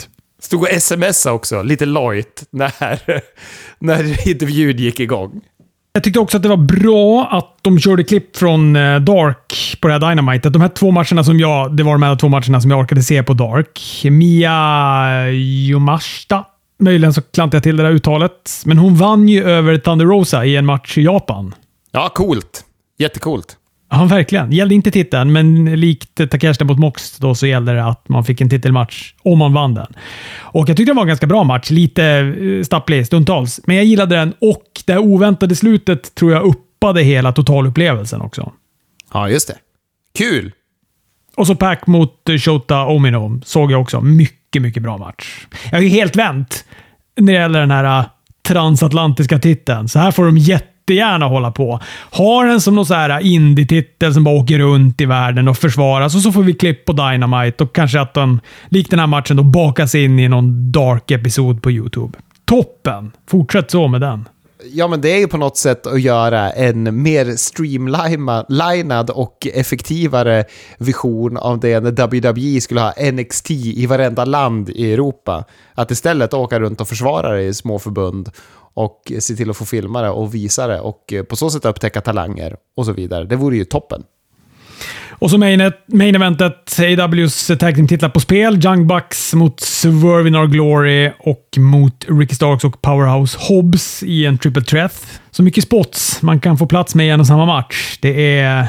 Stod och smsade också, lite lojt, när intervjun gick igång. Jag tyckte också att det var bra att de körde klipp från Dark på det här Dynamite. Att de här 2 matcherna det var de här 2 matcherna som jag orkade se på Dark. Mia Yamashita. Möjligen så klantar jag till det där uttalet. Men hon vann ju över Thunder Rosa i en match i Japan. Ja, coolt. Jättecoolt. Ja, verkligen. Det gällde inte titeln, men likt Takeshita mot Mox då så gällde det att man fick en titelmatch om man vann den. Och jag tyckte det var en ganska bra match. Lite stapplig stundtals. Men jag gillade den och det oväntade slutet tror jag uppade hela totalupplevelsen också. Ja, just det. Kul! Och så Pac mot Shota Umino såg jag också. Mycket, mycket bra match. Jag är ju helt vänt när det gäller den här transatlantiska titeln. Så här får de jättegärna hålla på. Har den som någon så här indie-titel som bara åker runt i världen och försvaras. Och så får vi klipp på Dynamite och kanske att de, likt den här matchen, då bakas in i någon dark-episod på YouTube. Toppen! Fortsätt så med den. Ja, men det är ju på något sätt att göra en mer streamlinad och effektivare vision av det när WWE skulle ha NXT i varenda land i Europa. Att istället åka runt och försvara det i små förbund och se till att få filma det och visa det och på så sätt upptäcka talanger och så vidare. Det vore ju toppen. Och så main eventet, AWs tag team-titlar på spel. Young Bucks mot Swerve in Our Glory och mot Ricky Starks och Powerhouse Hobbs i en triple threat. Så mycket spots man kan få plats med i en och samma match. Det är...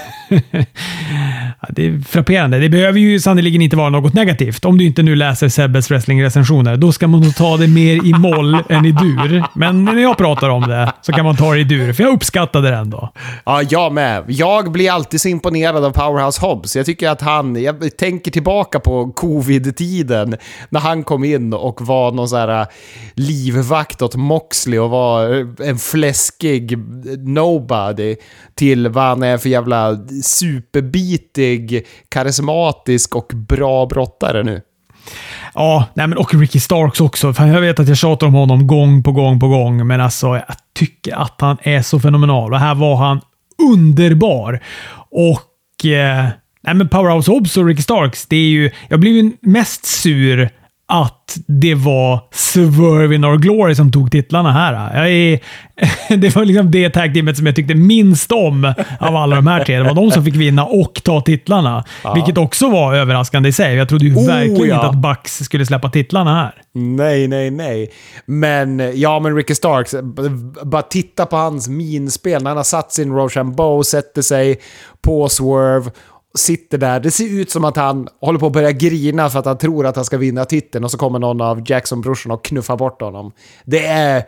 det är frapperande. Det behöver ju sannoliken inte vara något negativt. Om du inte nu läser Sebbes wrestling-recensioner, då ska man nog ta det mer i moll än i dur. Men när jag pratar om det så kan man ta det i dur, för jag uppskattade det ändå. Ja, jag med. Jag blir alltid så imponerad av Powerhouse Hobbs. Jag tycker att jag tänker tillbaka på covid-tiden när han kom in och var någon så här livvakt åt Moxley och var en fläskig nobody till vad han är för jävla superbitig, karismatisk och bra brottare nu. Ja, nej men och Ricky Starks också. För jag vet att jag tjatar om honom gång på gång, men alltså jag tycker att han är så fenomenal. Och här var han underbar. Och nej men Powerhouse Hobbs och Ricky Starks, det är ju, jag blev ju mest sur att det var Swerve in Our Glory som tog titlarna här. Det var liksom det tag-teamet som jag tyckte minst om av alla de här tre. Det var de som fick vinna och ta titlarna. Ja. Vilket också var överraskande i sig. Jag trodde ju verkligen inte att Bucks skulle släppa titlarna här. Nej. Men Ricky Starks, bara titta på hans minspel när han har satt sin Rochambeau, sätter sig på Swerve, sitter där. Det ser ut som att han håller på att börja grina för att han tror att han ska vinna titeln och så kommer någon av Jackson-brorsorna och knuffar bort honom. Det är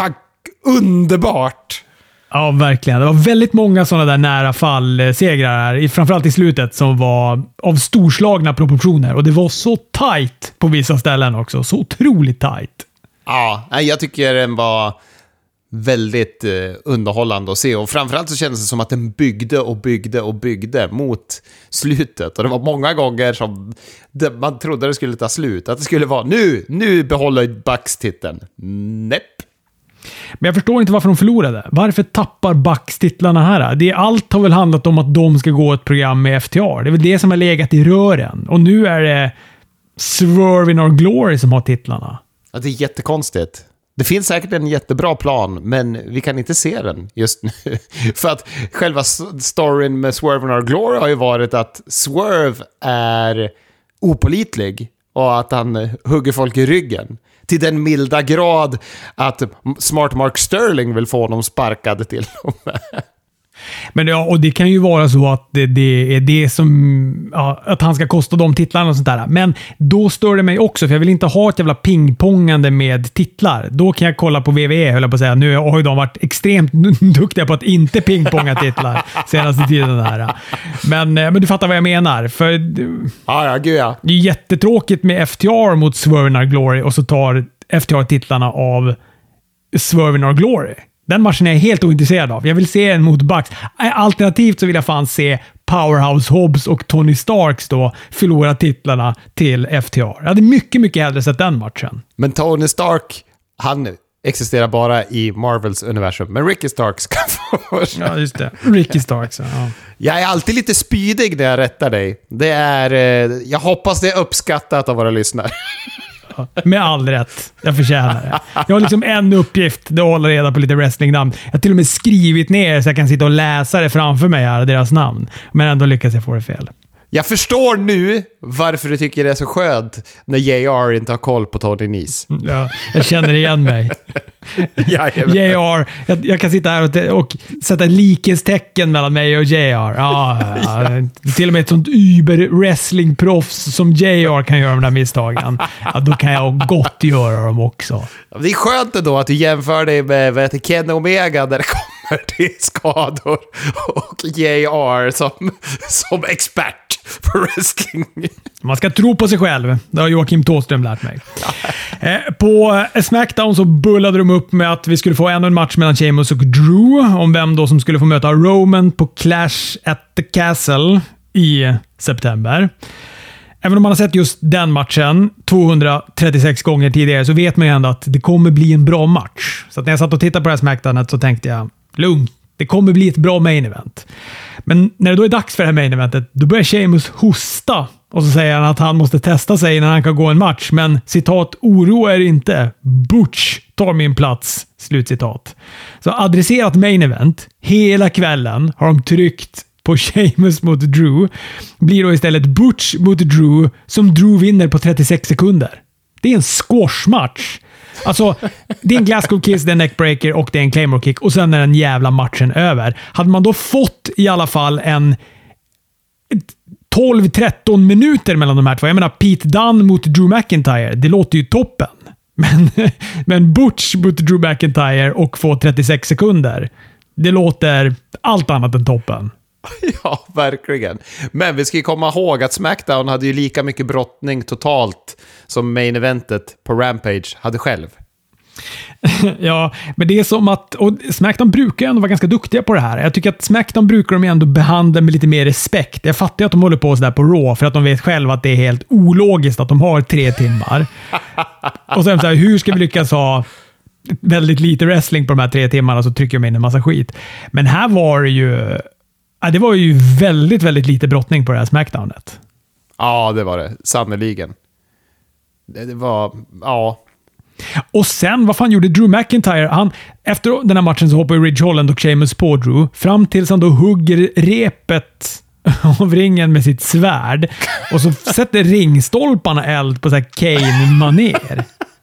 underbart! Ja, verkligen. Det var väldigt många sådana där nära fall-segrar här, framförallt i slutet, som var av storslagna proportioner. Och det var så tight på vissa ställen också. Så otroligt tight. Ja, jag tycker den var väldigt underhållande att se. Och framförallt så kändes det som att den byggde mot slutet. Och det var många gånger som man trodde det skulle ta slut. Att det skulle vara nu behåller Bucks titeln. Näpp. Men jag förstår inte varför de förlorade. Varför tappar Bucks titlarna här? Allt har väl handlat om att de ska gå ett program med FTR. Det är väl det som har legat i rören. Och nu är det Swerve in Our Glory som har titlarna. Ja, det är jättekonstigt. Det finns säkert en jättebra plan, men vi kan inte se den just nu. För att själva storyn med Swerve in Our Glory har ju varit att Swerve är opålitlig och att han hugger folk i ryggen. Till den milda grad att Smart Mark Sterling vill få honom sparkad till dem. Men ja, och det kan ju vara så att det är det som... Ja, att han ska kosta de titlarna och sånt där. Men då stör det mig också, för jag vill inte ha ett jävla pingpongande med titlar. Då kan jag kolla på WWE, höll jag på att säga. Nu har ju de varit extremt duktiga på att inte pingponga titlar senaste tiden här. Men du fattar vad jag menar. För gud ja. Det är jättetråkigt med FTR mot Swerve in Our Glory och så tar FTR titlarna av Swerve in Our Glory. Den matchen är jag helt ointresserad av. Jag vill se en mot Bucks. Alternativt så vill jag fan se Powerhouse Hobbs och Tony Starks då förlora titlarna till FTR. Jag hade mycket, mycket hellre sett den matchen. Men Tony Stark, han existerar bara i Marvels universum. Men Ricky Starks kan få... Ja, just det. Ricky Starks, ja. Jag är alltid lite spydig när jag rättar dig. Jag hoppas det är uppskattat av våra lyssnare. också. Med all rätt. Jag förtjänar det. Jag har liksom en uppgift, det håller reda på lite wrestlingnamn. Jag har till och med skrivit ner så jag kan sitta och läsa det framför mig här, deras namn. Men ändå lyckas jag få det fel. Jag förstår nu varför du tycker det är så skönt när JR inte har koll på Tony Nese. Ja, jag känner igen mig. JR. Jag kan sitta här och sätta likhetstecken mellan mig och JR. Ja. Till och med ett sånt wrestling-proffs som JR kan göra de där misstagen. Ja, då kan jag gott göra dem också. Det är skönt ändå att du jämför dig med Kenny Omega där det kommer till skador och JR som expert på wrestling. Man ska tro på sig själv. Det har Joakim Thåström lärt mig. På SmackDown så bullade de upp med att vi skulle få ännu en match mellan Sheamus och Drew om vem då som skulle få möta Roman på Clash at the Castle i september. Även om man har sett just den matchen 236 gånger tidigare så vet man ju ändå att det kommer bli en bra match. Så att när jag satt och tittade på det här SmackDownet så tänkte jag, lugn, det kommer bli ett bra main event. Men när det då är dags för det här main eventet, då börjar Sheamus hosta och så säger han att han måste testa sig innan han kan gå en match. Men citat, oroa er inte. Butch tar min plats. Slutcitat. Så adresserat main event hela kvällen har de tryckt på Sheamus mot Drew. Blir då istället Butch mot Drew som Drew vinner på 36 sekunder. Det är en squashmatch. Alltså, det är en Glasgow Kiss, det är en neckbreaker och det är en Claymore kick och sen är den jävla matchen över. Hade man då fått i alla fall en 12-13 minuter mellan de här två. Jag menar, Pete Dunne mot Drew McIntyre. Det låter ju toppen. Men Butch mot Drew McIntyre och få 36 sekunder. Det låter allt annat än toppen. Ja, verkligen. Men vi ska ju komma ihåg att SmackDown hade ju lika mycket brottning totalt som main eventet på Rampage hade själv. Ja, men det är som att... Och SmackDown brukar ändå vara ganska duktiga på det här. Jag tycker att SmackDown brukar de ändå behandla med lite mer respekt. Jag fattar ju att de håller på sådär på Raw för att de vet själva att det är helt ologiskt att de har 3 timmar. Och sen så här, hur ska vi lyckas ha väldigt lite wrestling på de här 3 timmarna så trycker de in en massa skit. Men här var det ju... Ja, det var ju väldigt, väldigt lite brottning på det här SmackDownet. Ja, det var det. Sannoliken. Det var... Ja... Och sen, vad fan gjorde Drew McIntyre? Efter den här matchen så hoppar ju Ridge Holland och Sheamus på Drew. Fram tills han då hugger repet av ringen med sitt svärd. Och så sätter ringstolparna eld på så här Kane-manér.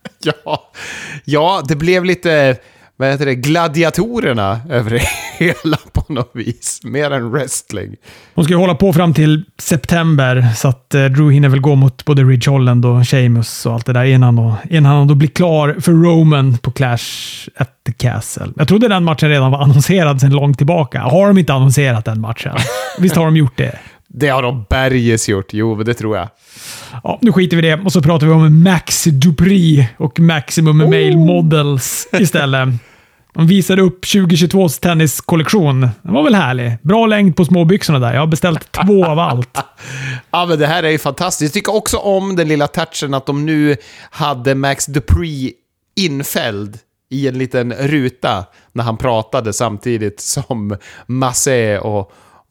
Ja, det blev lite... Vad heter det? Gladiatorerna över det hela på något vis. Mer än wrestling. De ska ju hålla på fram till september så att Drew hinner väl gå mot både Ridge Holland och Sheamus och allt det där innan han då blir klar för Roman på Clash at the Castle. Jag trodde den matchen redan var annonserad sedan långt tillbaka. Har de inte annonserat den matchen? Visst har de gjort det? Det har de berges gjort. Jo, det tror jag. Ja, nu skiter vi i det och så pratar vi om Max Dupri och Maximum Male Models istället. De visade upp 2022s tenniskollektion. Den var väl härlig. Bra längd på småbyxorna där. Jag har beställt 2 av allt. Ja, men det här är ju fantastiskt. Jag tycker också om den lilla touchen att de nu hade Max Dupri infälld i en liten ruta när han pratade samtidigt som Massé och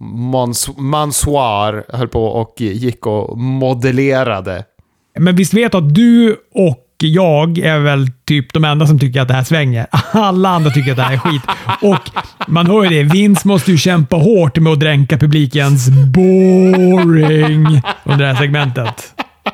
Mansoir höll på och gick och modellerade. Men visst vet att du och jag är väl typ de enda som tycker att det här svänger. Alla andra tycker att det här är skit. Och man hör ju det. Vince måste ju kämpa hårt med att dränka publikens boring under det här segmentet.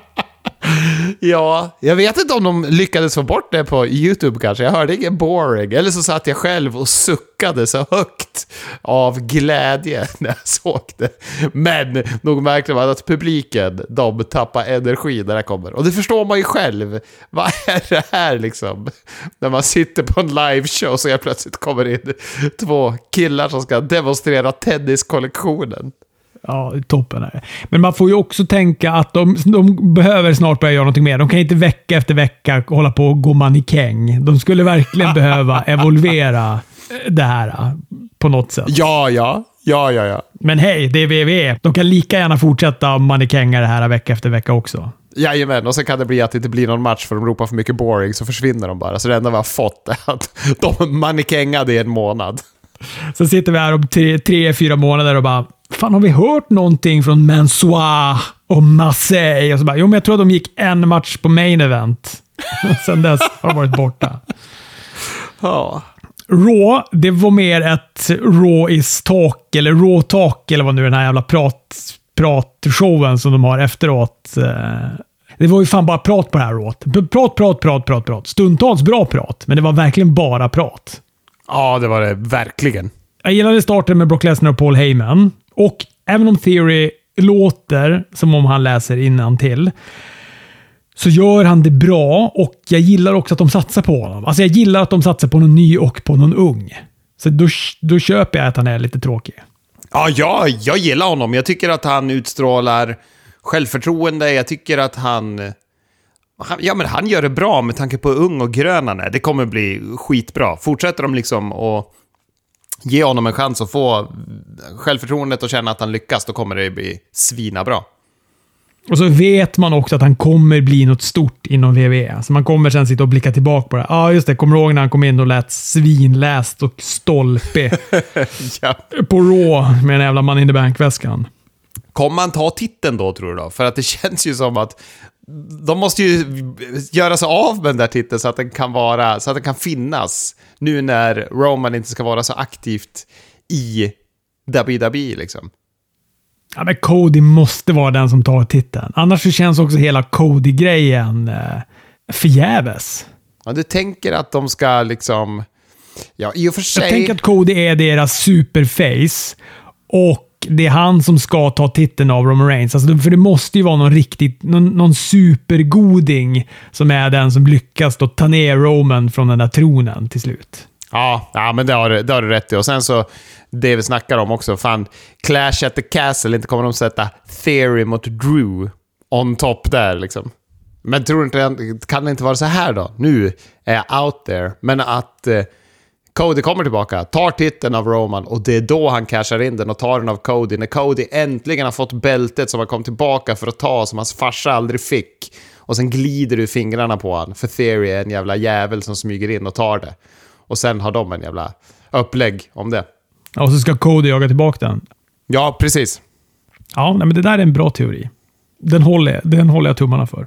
Ja, jag vet inte om de lyckades få bort det på YouTube kanske. Jag hörde ingen boring. Eller så satt jag själv och suckade så högt av glädje när jag såg det. Men nog märkte man att publiken, de tappar energi när det kommer. Och det förstår man ju själv. Vad är det här liksom? När man sitter på en liveshow så jag plötsligt kommer in 2 killar som ska demonstrera tenniskollektionen. Ja, toppen är det. Men man får ju också tänka att de behöver snart börja göra någonting mer. De kan inte vecka efter vecka hålla på och gå mannekäng. De skulle verkligen behöva evolvera det här på något sätt. Ja. Men hej, det är WWE. De kan lika gärna fortsätta mannekänga det här vecka efter vecka också. Jajamän, och sen kan det bli att det inte blir någon match för de ropar för mycket boring så försvinner de bara. Så det enda vi har fått är att de mannekängade i en månad. Så sitter vi här om 3-4 månader och bara fan har vi hört någonting från Mansois och Marseille? Och så bara, jo men jag tror att de gick en match på main event. Sen dess har de varit borta. Ja. Raw, det var mer ett Raw is talk, eller Raw talk, eller vad nu den här jävla pratshowen som de har efteråt. Det var ju fan bara prat på det här Raw. Prat. Stundtals bra prat, men det var verkligen bara prat. Ja, det var det verkligen. Jag gillade starten med Brock Lesnar och Paul Heyman. Och även om Theory låter som om han läser innantill, så gör han det bra, och jag gillar också att de satsar på honom. Alltså jag gillar att de satsar på någon ny och på någon ung. Så då köper jag att han är lite tråkig. Ja, jag gillar honom. Jag tycker att han utstrålar självförtroende. Jag tycker att han gör det bra med tanke på hur ung och grön han är. Det kommer bli skitbra. Fortsätter de liksom och ge honom en chans att få självförtroendet och känna att han lyckas, då kommer det bli svina bra. Och så vet man också att han kommer bli något stort inom WWE. Så man kommer sen sitta och blicka tillbaka på det. Ja, just det. Kommer du ihåg när han kom in och lät svinläst och stolpig Ja. på Raw med den jävla Money in the Bank-väskan? Kommer han ta titeln då, tror du då? För att det känns ju som att de måste ju göra sig av med den där titeln så att den kan finnas nu när Roman inte ska vara så aktivt i WWE liksom. Ja, men Cody måste vara den som tar titeln. Annars så känns också hela Cody-grejen förgäves. Ja, du tänker att de ska liksom... Ja, i och för sig... Jag tänker att Cody är deras superface och det är han som ska ta titeln av Roman Reigns. Alltså, för det måste ju vara någon supergoding som är den som lyckas då ta ner Roman från den där tronen till slut. Ja, men det har du rätt i. Och sen så, det vi snackar om också, fan, Clash at the Castle, inte kommer de sätta Theory mot Drew on top där liksom. Men tror inte, kan det inte vara så här då? Nu är jag out there. Men att Cody kommer tillbaka, tar titeln av Roman, och det är då han cashar in den och tar den av Cody. När Cody äntligen har fått bältet som han kom tillbaka för att ta, som hans farsa aldrig fick. Och sen glider du fingrarna på han, för Theory är en jävla jävel som smyger in och tar det. Och sen har de en jävla upplägg om det. Ja, och så ska Cody jaga tillbaka den. Ja, precis. Ja, nej, men det där är en bra teori. Den håller jag tummarna för.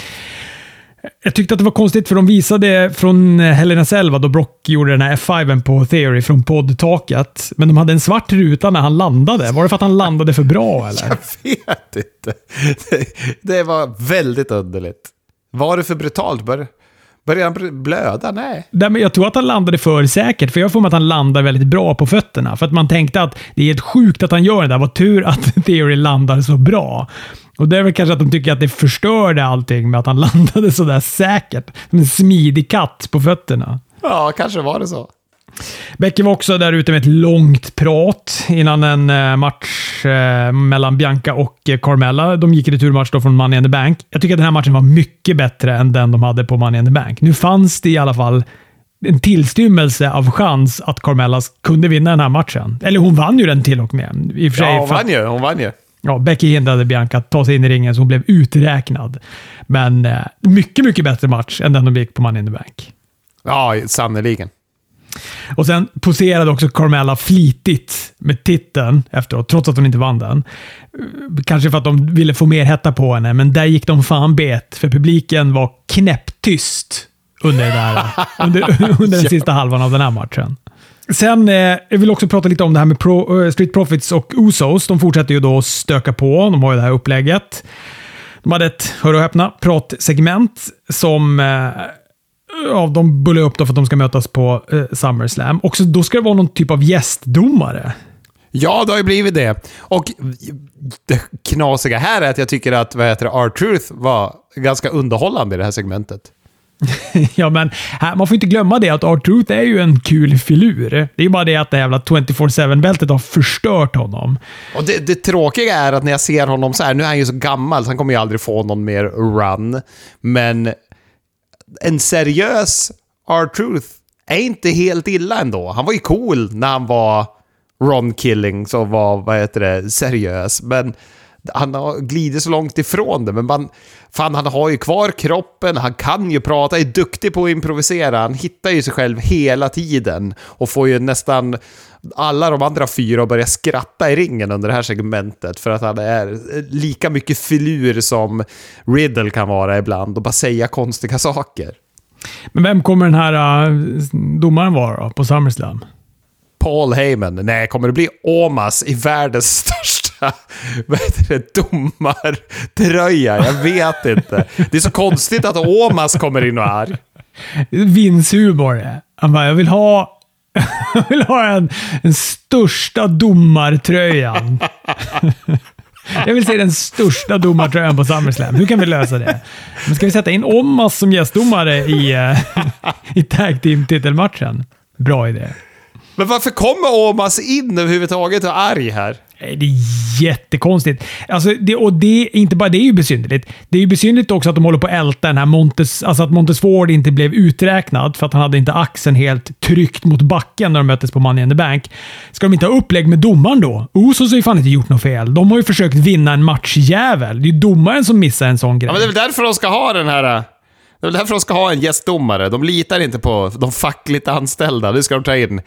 Jag tyckte att det var konstigt för de visade från Hell in a Cell då Brock gjorde den här F5 på Theory från poddtaket. Men de hade en svart ruta när han landade. Var det för att han landade för bra eller? Jag vet inte. Det var väldigt underligt. Var det för brutalt? Började han blöda? Nej. Men jag tror att han landade för säkert. För jag får mig att han landar väldigt bra på fötterna. För att man tänkte att det är helt sjukt att han gör det där. Vad tur att Theory landar så bra. Och det är väl kanske att de tycker att det förstörde allting med att han landade så där säkert. Som en smidig katt på fötterna. Ja, kanske var det så. Becky var också där ute med ett långt prat innan en match mellan Bianca och Carmella. De gick i returmatch då från Money in the Bank. Jag tycker att den här matchen var mycket bättre än den de hade på Money in the Bank. Nu fanns det i alla fall en tillstymmelse av chans att Carmella kunde vinna den här matchen. Eller hon vann ju den till och med. I och för sig, hon vann ju. Ja, Becky hindrade Bianca att ta sig in i ringen så hon blev uträknad. Men mycket, mycket bättre match än den de gick på Money in the Bank. Ja, sannoliken. Och sen poserade också Carmella flitigt med titeln efteråt, trots att hon inte vann den. Kanske för att de ville få mer hetta på henne, men där gick de fan bet, för publiken var knäpptyst under det där, under den sista halvan av den här matchen. Sen jag vill också prata lite om det här med Street Profits och Usos. De fortsätter ju då stöka på. De har ju det här upplägget. De hade ett, hör och häpna, pratsegment som de bullar upp då för att de ska mötas på SummerSlam. Och så, då ska det vara någon typ av gästdomare. Ja, det har ju blivit det. Och det knasiga här är att jag tycker att R-Truth var ganska underhållande i det här segmentet. Ja, men man får inte glömma det att R-Truth är ju en kul filur. Det är ju bara det att det jävla 24/7-bältet har förstört honom. Och det tråkiga är att när jag ser honom så här, nu är han ju så gammal så han kommer ju aldrig få någon mer run. Men en seriös R-Truth är inte helt illa ändå. Han var ju cool när han var Ron Killings och var, seriös. Men han har glidit så långt ifrån det, men han har ju kvar kroppen, han kan ju prata, är duktig på att improvisera, han hittar ju sig själv hela tiden och får ju nästan alla de andra 4 att börja skratta i ringen under det här segmentet för att han är lika mycket filur som Riddle kan vara ibland och bara säga konstiga saker. Men vem kommer den här domaren vara då, på SummerSlam? Paul Heyman. Nej, kommer det bli Omas i världens största domartröja? Jag vet inte. Det är så konstigt att Omas kommer in och är. Vinshumor. Han bara, jag vill ha den största domartröjan. Jag vill se den största domartröjan på SummerSlam. Hur kan vi lösa det? Men ska vi sätta in Omas som gästdomare i tag team-titelmatchen? Bra idé. Men varför kommer Omas in överhuvudtaget och är arg här? Det är jättekonstigt. Alltså, det är inte bara det är ju besynnerligt. Det är ju besynnerligt också att de håller på att älta den här alltså att Montesford inte blev uträknad för att han hade inte axeln helt tryckt mot backen när de möttes på Money in the Bank. Ska de inte ha upplägg med domaren då? Så har ju fan inte gjort något fel. De har ju försökt vinna en matchjävel. Det är ju domaren som missar en sån grej. Ja, men det är väl därför de ska ha den här... Det är därför de ska ha en gästdomare. De litar inte på de fackligt anställda. Nu ska de ta in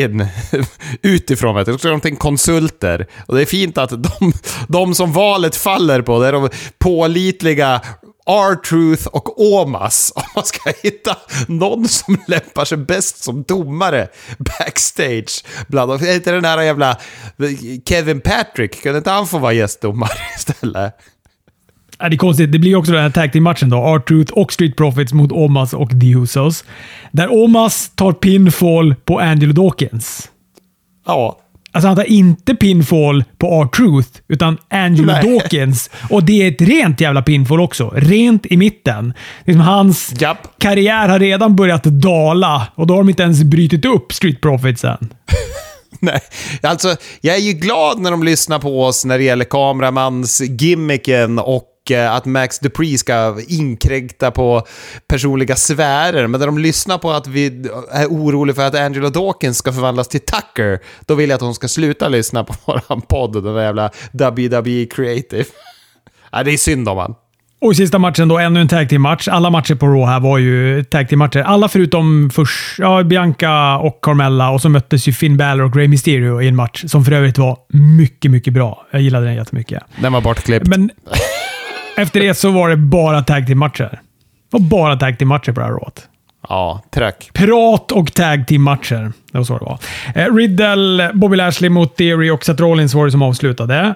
utifrån. Vet du. Då ska de ta in konsulter. Och det är fint att de som valet faller på, det är de pålitliga R-Truth och Omas. Om man ska hitta någon som lämpar sig bäst som domare backstage. Bland inte den här jävla Kevin Patrick. Kunde inte han få vara gästdomare istället? Det är konstigt. Det blir också den här tag team-matchen då. R-Truth och Street Profits mot Omas och The Usos. Där Omas tar pinfall på Angelo Dawkins. Ja. Alltså han tar inte pinfall på R-Truth, utan Angelo Dawkins. Och det är ett rent jävla pinfall också. Rent i mitten. Liksom hans karriär har redan börjat dala. Och då har de inte ens brytit upp Street Profits än. Nej, alltså jag är ju glad när de lyssnar på oss när det gäller kameramans gimmicken och att Max Dupree ska inkräkta på personliga sfärer, men när de lyssnar på att vi är oroliga för att Angelo Dawkins ska förvandlas till Tucker, då vill jag att de ska sluta lyssna på våran podd, den där jävla WWE Creative. Nej, det är synd om han. Och i sista matchen då, ännu en tag team-match. Alla matcher på Raw här var ju tag team-matcher. Alla förutom först Bianca och Carmella, och så möttes ju Finn Balor och Rey Mysterio i en match som för övrigt var mycket, mycket bra. Jag gillade den jättemycket. Den var bortklippt. Men efter det så var det bara tag team-matcher. Och bara tag team-matcher på det här Rawt. Ja, tröck. Prat och tag team-matcher. Det var så det var. Riddle, Bobby Lashley mot Theory och Seth Rollins var det som avslutade.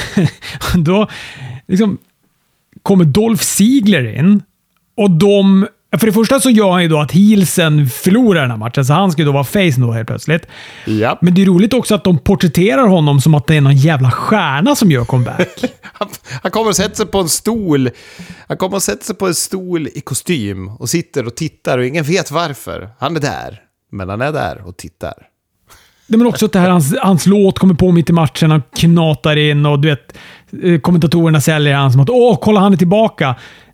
Då liksom kommer Dolph Ziggler in och för det första så gör han ju då att heelsen förlorar den här matchen, så han ska ju då vara face då helt plötsligt. Yep. Men det är roligt också att de porträtterar honom som att det är någon jävla stjärna som gör comeback. Han kommer att sätta sig på en stol. Han kommer att sätta sig på en stol i kostym och sitter och tittar och ingen vet varför. Han är där, men han är där och tittar. Det men också att det här, hans låt kommer på mitt i matchen, han knatar in och du vet, kommentatorerna säljer han som att kolla han är tillbaka.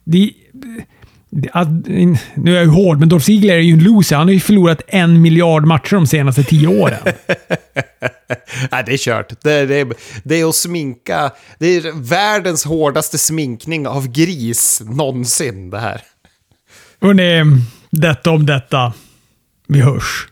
Nu är jag ju hård, men Dolph Ziggler är ju en loser. Han har ju förlorat 1 miljard matcher de senaste 10 åren. Nej, det är kört. Det är att sminka. Det är världens hårdaste sminkning av gris någonsin det här. Hörrni, detta om detta. Vi hörs.